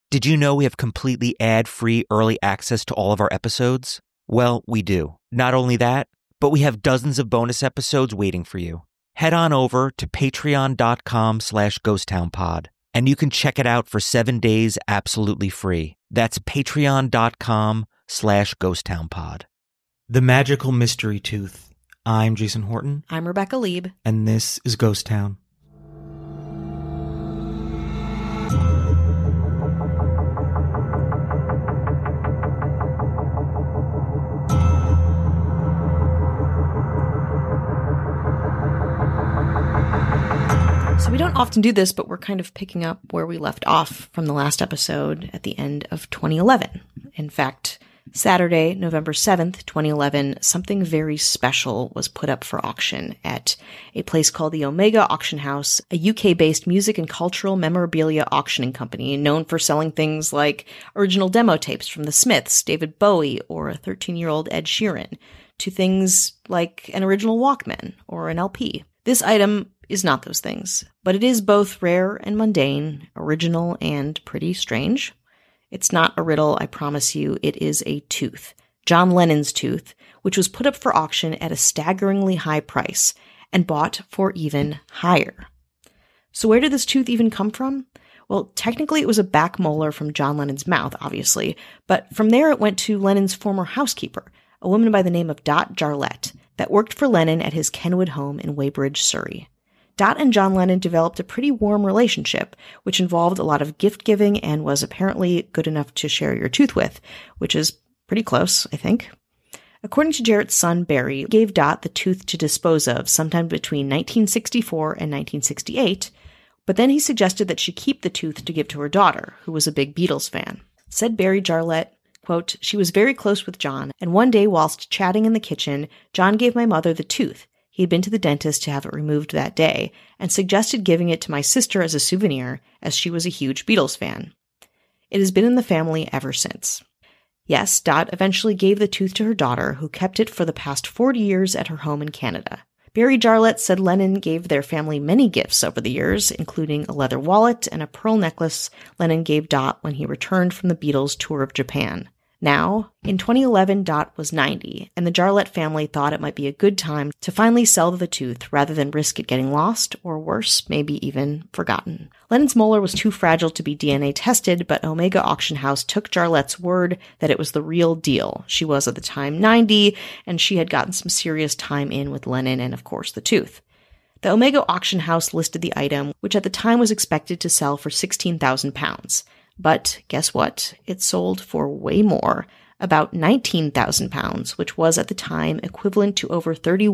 Did you know we have completely ad-free early access to all of our episodes? Well, we do. Not only that, but we have dozens of bonus episodes waiting for you. Head on over to patreon.com/ghosttownpod, and you can check it out for 7 days absolutely free. That's patreon.com/ghosttownpod. The Magical Mystery Tooth. I'm Jason Horton. I'm Rebecca Lieb. And this is Ghost Town. So we don't often do this, but we're kind of picking up where we left off from the last episode at the end of 2011. In fact, Saturday, November 7th, 2011, something very special was put up for auction at a place called the Omega Auction House, a UK-based music and cultural memorabilia auctioning company known for selling things like original demo tapes from the Smiths, David Bowie, or a 13-year-old Ed Sheeran, to things like an original Walkman or an LP. This item is not those things, but it is both rare and mundane, original and pretty strange. It's not a riddle, I promise you. It is a tooth, John Lennon's tooth, which was put up for auction at a staggeringly high price and bought for even higher. So where did this tooth even come from? Well, technically it was a back molar from John Lennon's mouth, obviously, but from there it went to Lennon's former housekeeper, a woman by the name of Dot Jarlett, that worked for Lennon at his Kenwood home in Weybridge, Surrey. Dot and John Lennon developed a pretty warm relationship, which involved a lot of gift-giving and was apparently good enough to share your tooth with, which is pretty close, I think. According to Jarrett's son, Barry, gave Dot the tooth to dispose of sometime between 1964 and 1968, but then he suggested that she keep the tooth to give to her daughter, who was a big Beatles fan. Said Barry Jarlett, quote, "She was very close with John, and one day whilst chatting in the kitchen, John gave my mother the tooth. He had been to the dentist to have it removed that day, and suggested giving it to my sister as a souvenir, as she was a huge Beatles fan. It has been in the family ever since." Yes, Dot eventually gave the tooth to her daughter, who kept it for the past 40 years at her home in Canada. Barry Jarlett said Lennon gave their family many gifts over the years, including a leather wallet and a pearl necklace Lennon gave Dot when he returned from the Beatles' tour of Japan. Now, in 2011, Dot was 90, and the Jarlett family thought it might be a good time to finally sell the tooth rather than risk it getting lost, or worse, maybe even forgotten. Lennon's molar was too fragile to be DNA tested, but Omega Auction House took Jarlett's word that it was the real deal. She was at the time 90, and she had gotten some serious time in with Lennon and, of course, the tooth. The Omega Auction House listed the item, which at the time was expected to sell for £16,000. But guess what? It sold for way more, about £19,000, which was at the time equivalent to over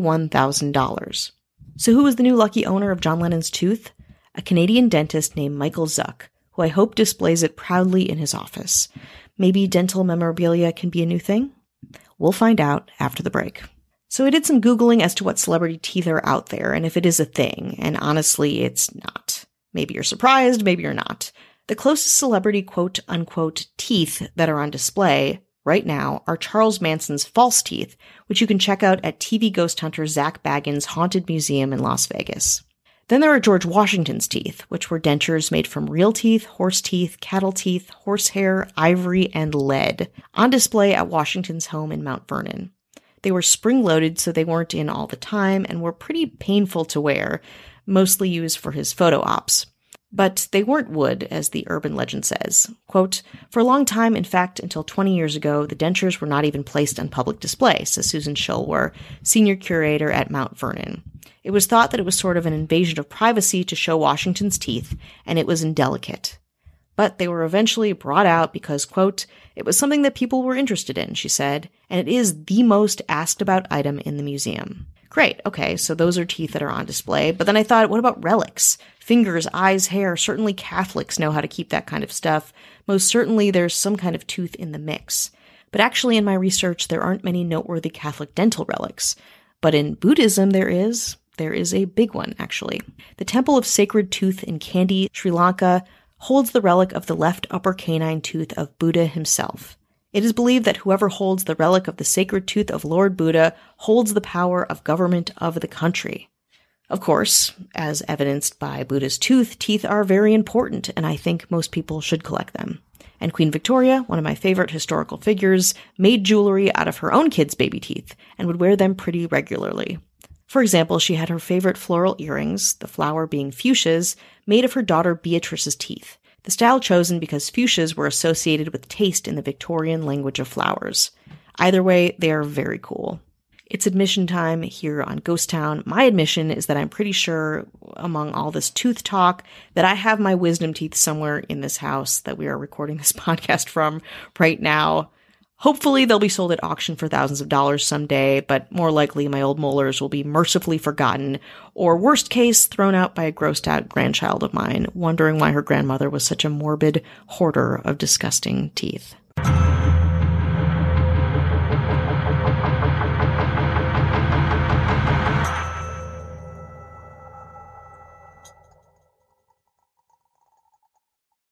$31,000. So who was the new lucky owner of John Lennon's tooth? A Canadian dentist named Michael Zuck, who I hope displays it proudly in his office. Maybe dental memorabilia can be a new thing? We'll find out after the break. So I did some Googling as to what celebrity teeth are out there, and if it is a thing, and honestly, it's not. Maybe you're surprised, maybe you're not. The closest celebrity quote-unquote teeth that are on display right now are Charles Manson's false teeth, which you can check out at TV ghost hunter Zach Bagans' Haunted Museum in Las Vegas. Then there are George Washington's teeth, which were dentures made from real teeth, horse teeth, cattle teeth, horsehair, ivory, and lead, on display at Washington's home in Mount Vernon. They were spring-loaded, so they weren't in all the time, and were pretty painful to wear, mostly used for his photo ops. But they weren't wood, as the urban legend says. Quote, "For a long time, in fact, until 20 years ago, the dentures were not even placed on public display," says Susan Schulwer, senior curator at Mount Vernon. "It was thought that it was sort of an invasion of privacy to show Washington's teeth, and it was indelicate. But they were eventually brought out because, quote, it was something that people were interested in," she said, "and it is the most asked about item in the museum." Great, okay, so those are teeth that are on display. But then I thought, what about relics? Fingers, eyes, hair. Certainly Catholics know how to keep that kind of stuff. Most certainly there's some kind of tooth in the mix. But actually in my research, there aren't many noteworthy Catholic dental relics. But in Buddhism, there is a big one, actually. The Temple of Sacred Tooth in Kandy, Sri Lanka, holds the relic of the left upper canine tooth of Buddha himself. It is believed that whoever holds the relic of the sacred tooth of Lord Buddha holds the power of government of the country. Of course, as evidenced by Buddha's tooth, teeth are very important, and I think most people should collect them. And Queen Victoria, one of my favorite historical figures, made jewelry out of her own kids' baby teeth and would wear them pretty regularly. For example, she had her favorite floral earrings, the flower being fuchsias, made of her daughter Beatrice's teeth, the style chosen because fuchsias were associated with taste in the Victorian language of flowers. Either way, they are very cool. It's admission time here on Ghost Town. My admission is that I'm pretty sure, among all this tooth talk, that I have my wisdom teeth somewhere in this house that we are recording this podcast from right now. Hopefully they'll be sold at auction for thousands of dollars someday, but more likely my old molars will be mercifully forgotten, or worst case, thrown out by a grossed out grandchild of mine, wondering why her grandmother was such a morbid hoarder of disgusting teeth.